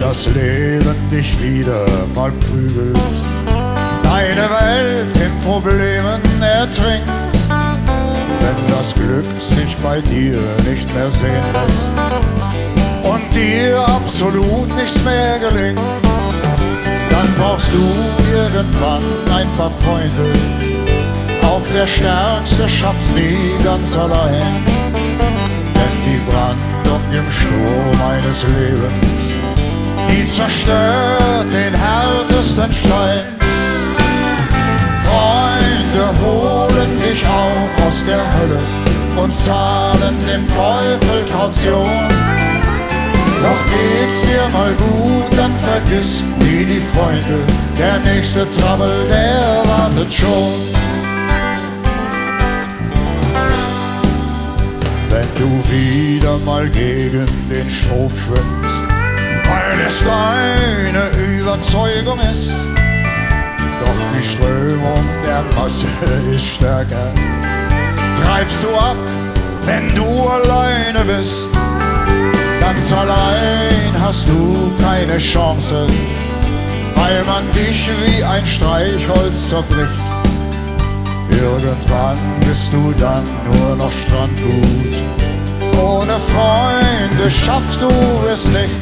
das Leben dich wieder mal prügelt, deine Welt in Problemen ertrinkt, wenn das Glück sich bei dir nicht mehr sehen lässt und dir absolut nichts mehr gelingt, dann brauchst du irgendwann ein paar Freunde. Auch der Stärkste schafft's nie ganz allein, denn die Brandung im Sturm eines Lebens, die zerstört den härtesten Stein. Freunde holen dich auch aus der Hölle und zahlen dem Teufel Kaution. Doch geht's dir mal gut, dann vergiss nie die Freunde, der nächste Trouble, der wartet schon. Wenn du wieder mal gegen den Strom schwimmst, weil es deine Überzeugung ist, doch die Strömung der Masse ist stärker, treibst du ab, wenn du alleine bist. Ganz allein hast du keine Chance, weil man dich wie ein Streichholz zerbricht. Irgendwann bist du dann nur noch Strandgut. Ohne Freunde schaffst du es nicht.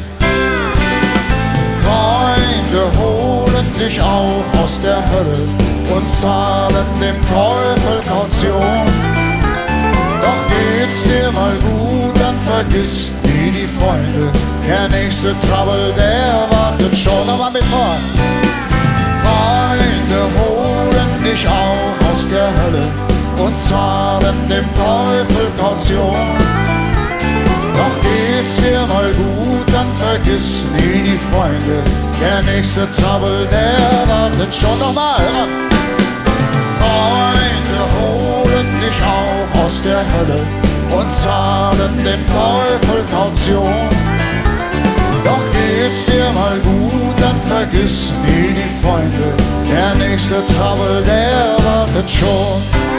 Freunde holen dich auch aus der Hölle und zahlen dem Teufel Kaution. Doch geht's dir mal gut, dann vergiss nie die Freunde. Der nächste Trouble, der wartet schon. Nochmal mit vor. Freunde holen dich auch aus der Hölle und zahlen dem Teufel Kaution. Doch geht's dir mal gut, dann vergiss nie die Freunde. Der nächste Trouble, der wartet schon. Nochmal. Freunde holen dich auch aus der Hölle und zahlen dem Teufel Kaution. Doch geht's dir mal gut, dann vergiss nie die Freunde. Der nächste Trouble, der wartet schon.